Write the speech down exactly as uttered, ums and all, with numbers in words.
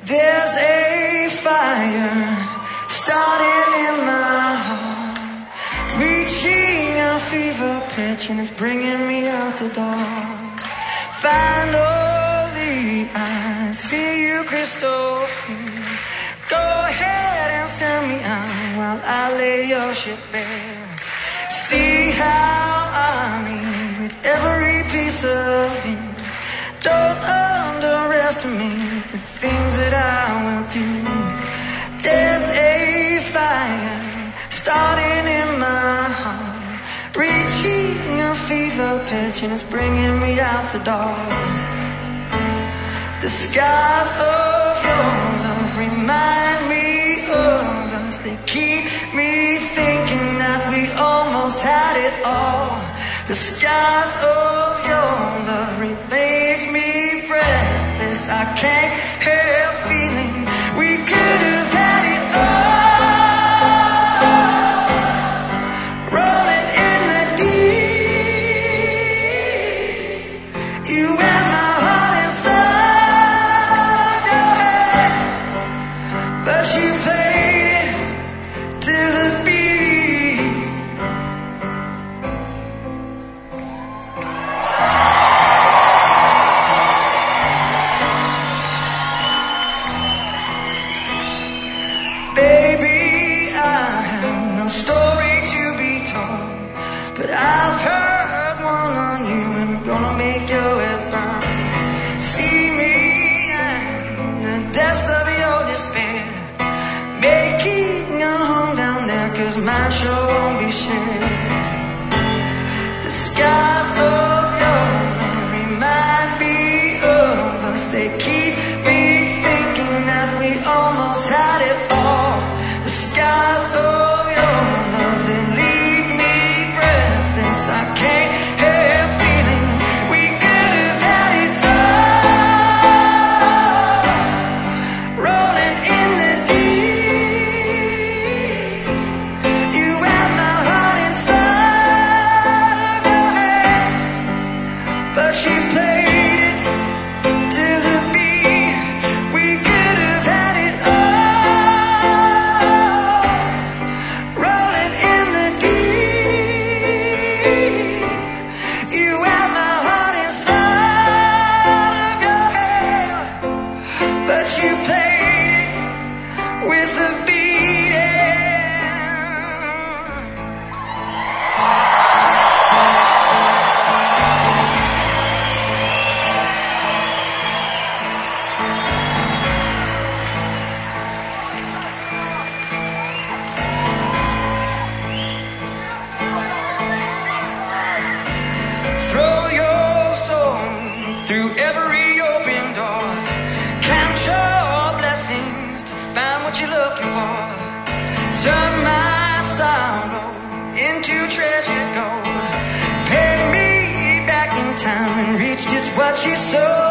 There's a fire starting in my heart, reaching a fever pitch, and it's bringing me out the dark. Finally I see you crystal clear. Go ahead and send me out while I lay your shit bare. See how I lean with every piece of you. Don't underestimate the things that I will do. There's a fire starting in my heart, reaching a fever pitch, and it's bringing me out the dark. The skies of your love remind me of us. They keep me thinking that we almost had it all. The skies of your love leave me breathless. I can't help feeling we could have had it all. Rolling in the deep, you had my heart inside your head, but you played it to the beat. Baby, I have no story to be told, but I've heard one on you and I'm gonna make your head burn. See me in the depths of your despair, making a home down there, cause mine sure won't be shared. The skies of your love remind me of us. They keep me thinking that we almost had it all. The skies of your love, they leave me breathless. I can't help feeling we could have had it all. Rolling in the deep, you had my heart inside of your head, but you played it to the beat. We could have had it all. Rolling in the deep, you had my heart inside of your head, but you played it with the beating. Throw your soul through every open door. Count your blessings to find what you're looking for. Turn my sorrow into treasured gold. Pay me back in time and reach just what you sow.